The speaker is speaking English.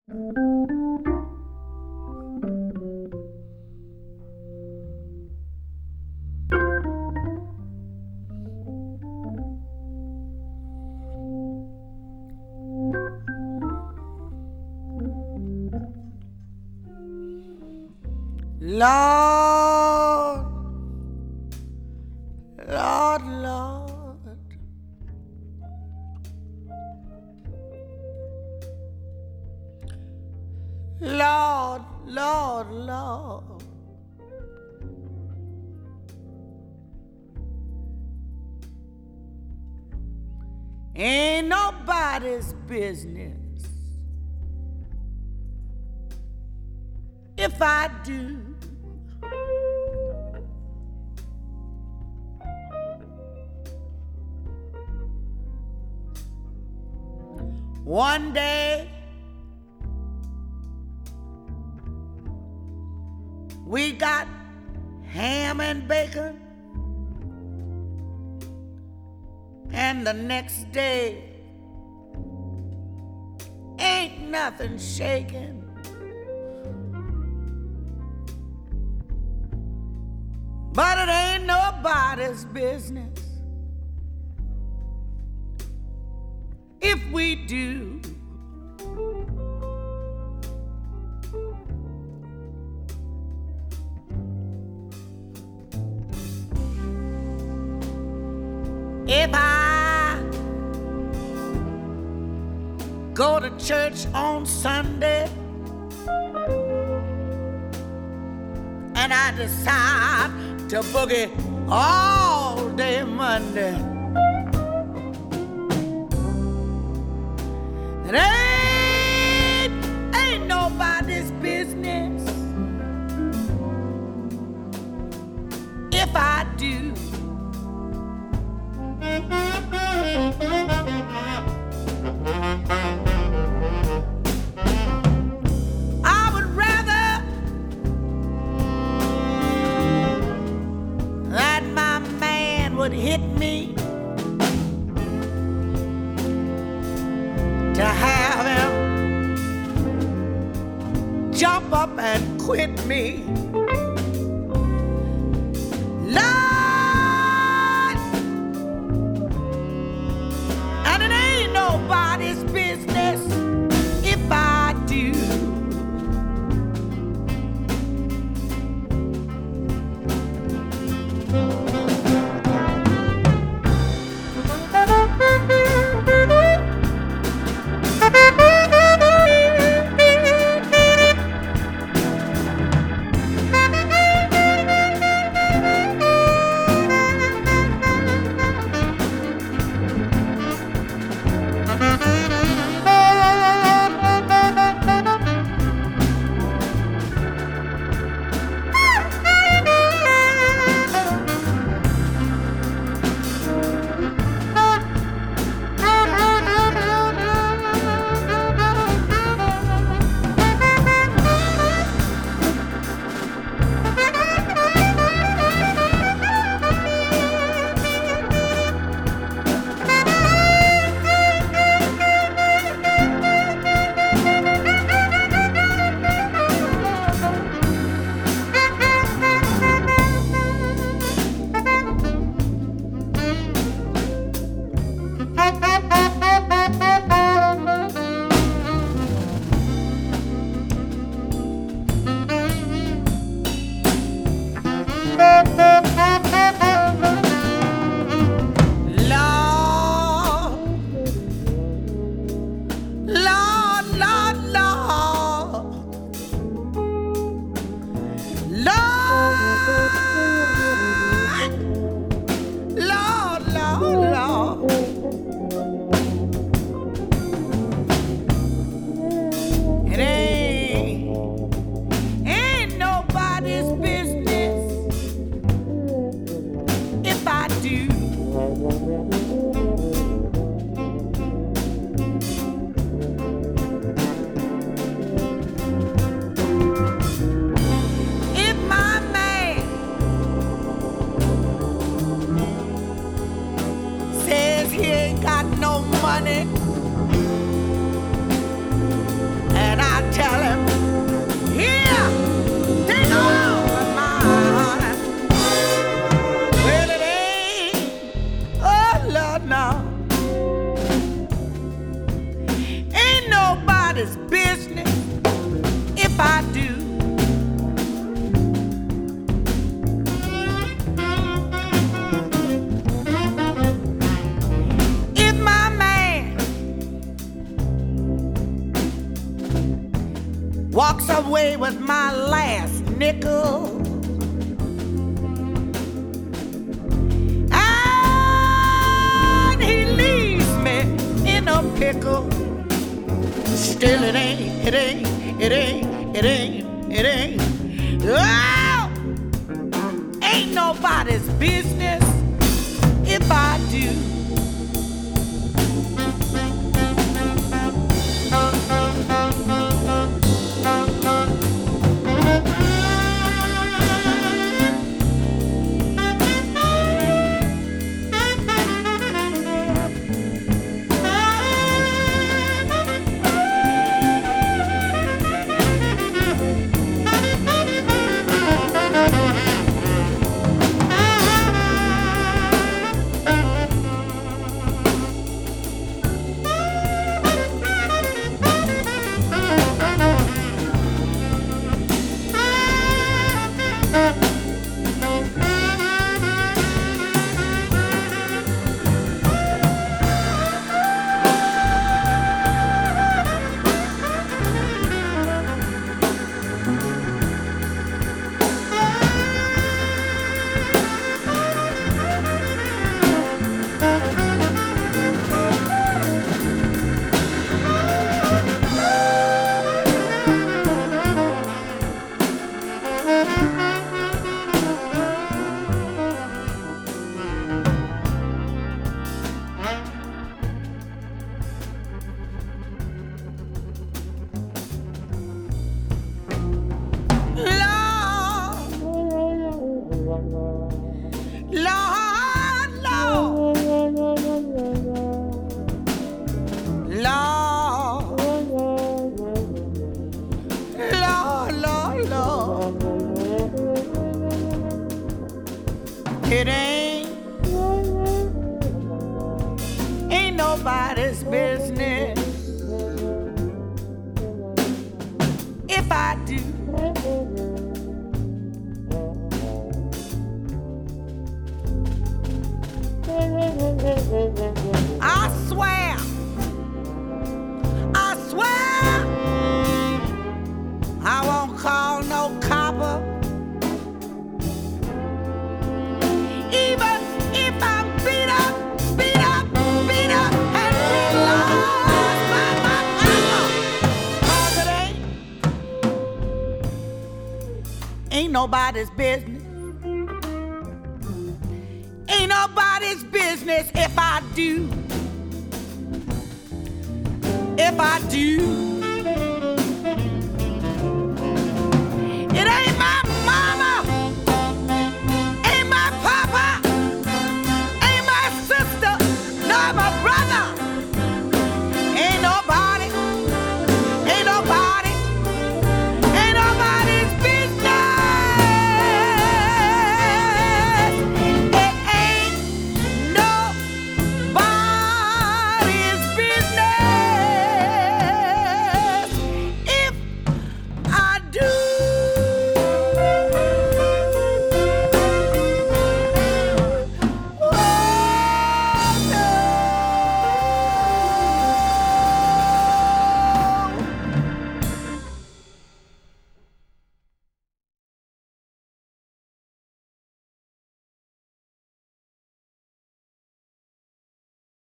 Lord, Lord, Lord, Lord, Lord, Lord, ain't nobody's business if I do. One day we got ham and bacon, and the next day ain't nothing shaking. But it ain't nobody's business if we do. If I go to church on Sunday and I decide to boogie all day Monday, it ain't nobody's business if I do. I would rather that my man would hit me to have him jump up and quit me. Lord, and it ain't nobody's business if I do. nobody's business if I do. If my man walks away with my last nickel, and he leaves me in a pickle, still it ain't, it ain't, it ain't, it ain't, it ain't. Oh, ain't nobody's business if I do. It ain't nobody's business if I do. I swear, I won't call no copper. Even if I'm beat up, and realized by my power. 'Cause it ain't nobody's business. Ain't nobody's business if I do. If I do.